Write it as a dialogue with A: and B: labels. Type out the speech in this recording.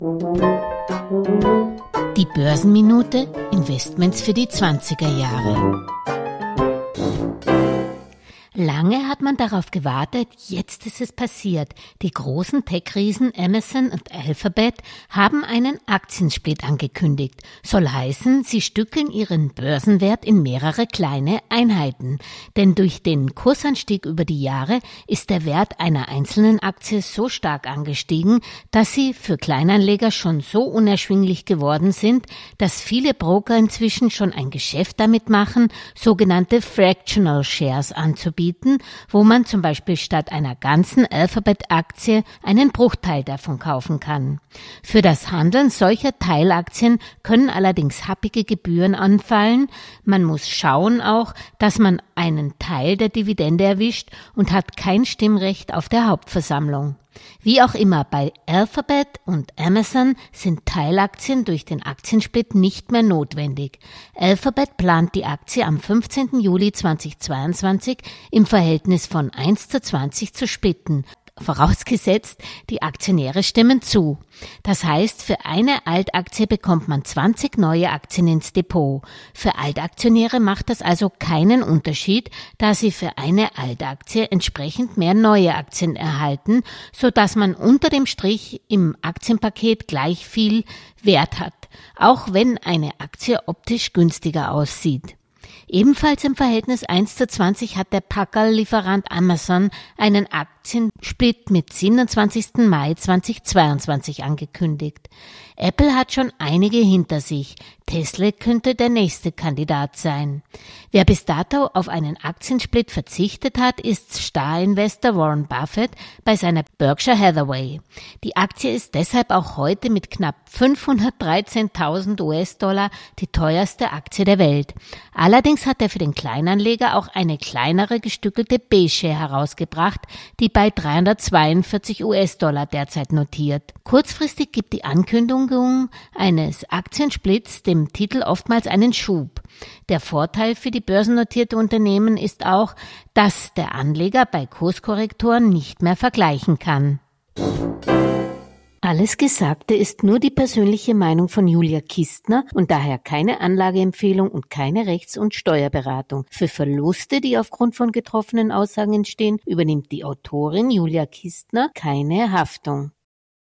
A: Die Börsenminute, Investments für die 20er Jahre. Lange hat man darauf gewartet, jetzt ist es passiert. Die großen Tech-Riesen Amazon und Alphabet haben einen Aktiensplit angekündigt. Soll heißen, sie stückeln ihren Börsenwert in mehrere kleine Einheiten. Denn durch den Kursanstieg über die Jahre ist der Wert einer einzelnen Aktie so stark angestiegen, dass sie für Kleinanleger schon so unerschwinglich geworden sind, dass viele Broker inzwischen schon ein Geschäft damit machen, sogenannte Fractional Shares anzubieten, wo man zum Beispiel statt einer ganzen Alphabet-Aktie einen Bruchteil davon kaufen kann. Für das Handeln solcher Teilaktien können allerdings happige Gebühren anfallen. Man muss schauen auch, dass man einen Teil der Dividende erwischt und hat kein Stimmrecht auf der Hauptversammlung. Wie auch immer, bei Alphabet und Amazon sind Teilaktien durch den Aktiensplit nicht mehr notwendig. Alphabet plant die Aktie am 15. Juli 2022 im Verhältnis von 1:20 zu splitten. Vorausgesetzt, die Aktionäre stimmen zu. Das heißt, für eine Altaktie bekommt man 20 neue Aktien ins Depot. Für Altaktionäre macht das also keinen Unterschied, da sie für eine Altaktie entsprechend mehr neue Aktien erhalten, sodass man unter dem Strich im Aktienpaket gleich viel Wert hat, auch wenn eine Aktie optisch günstiger aussieht. Ebenfalls im Verhältnis 1:20 hat der Packerl-Lieferant Amazon einen Aktiensplit mit 27. Mai 2022 angekündigt. Apple hat schon einige hinter sich. Tesla könnte der nächste Kandidat sein. Wer bis dato auf einen Aktiensplit verzichtet hat, ist Star-Investor Warren Buffett bei seiner Berkshire Hathaway. Die Aktie ist deshalb auch heute mit knapp 513.000 US-Dollar die teuerste Aktie der Welt. Allerdings hat er für den Kleinanleger auch eine kleinere gestückelte B-Share herausgebracht, die bei 342 US-Dollar derzeit notiert. Kurzfristig gibt die Ankündigung eines Aktiensplits dem Titel oftmals einen Schub. Der Vorteil für die börsennotierte Unternehmen ist auch, dass der Anleger bei Kurskorrekturen nicht mehr vergleichen kann. Alles Gesagte ist nur die persönliche Meinung von Julia Kistner und daher keine Anlageempfehlung und keine Rechts- und Steuerberatung. Für Verluste, die aufgrund von getroffenen Aussagen entstehen, übernimmt die Autorin Julia Kistner keine Haftung.